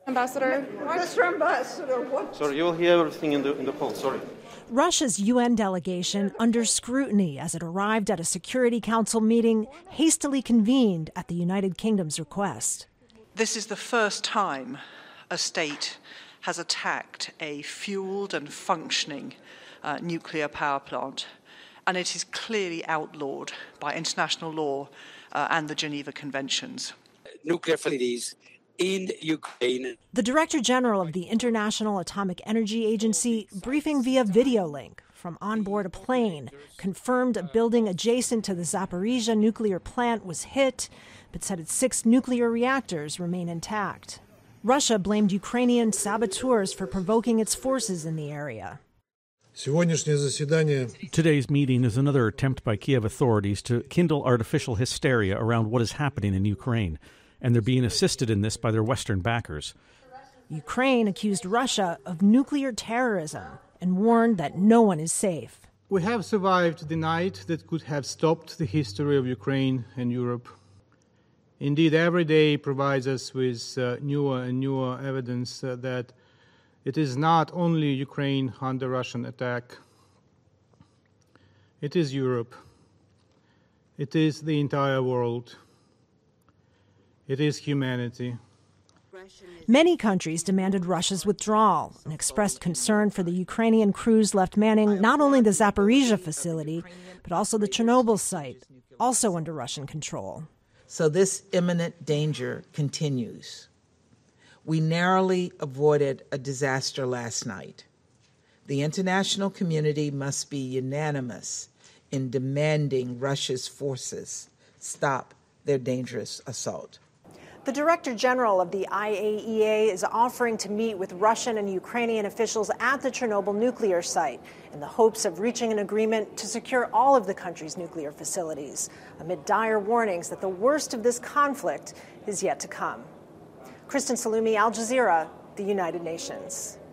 Ambassador? Mr. Ambassador, what? Sorry, you'll hear everything in the call, sorry. Russia's UN delegation under scrutiny as it arrived at a Security Council meeting hastily convened at the United Kingdom's request. This is the first time a state has attacked a fueled and functioning nuclear power plant, and it is clearly outlawed by international law and the Geneva Conventions. Nuclear facilities in Ukraine. The Director General of the International Atomic Energy Agency, briefing via video link from on board a plane, confirmed a building adjacent to the Zaporizhzhia nuclear plant was hit, but said its 6 nuclear reactors remain intact. Russia blamed Ukrainian saboteurs for provoking its forces in the area. Today's meeting is another attempt by Kiev authorities to kindle artificial hysteria around what is happening in Ukraine, and they're being assisted in this by their Western backers. Ukraine accused Russia of nuclear terrorism and warned that no one is safe. We have survived the night that could have stopped the history of Ukraine and Europe. Indeed, every day provides us with newer and newer evidence that it is not only Ukraine under Russian attack. It is Europe. It is the entire world. It is humanity. Many countries demanded Russia's withdrawal and expressed concern for the Ukrainian crews left manning not only the Zaporizhzhia facility, but also the Chernobyl site, also under Russian control. So this imminent danger continues. We narrowly avoided a disaster last night. The international community must be unanimous in demanding Russia's forces stop their dangerous assault. The Director General of the IAEA is offering to meet with Russian and Ukrainian officials at the Chernobyl nuclear site in the hopes of reaching an agreement to secure all of the country's nuclear facilities, amid dire warnings that the worst of this conflict is yet to come. Kristen Salumi, Al Jazeera, the United Nations.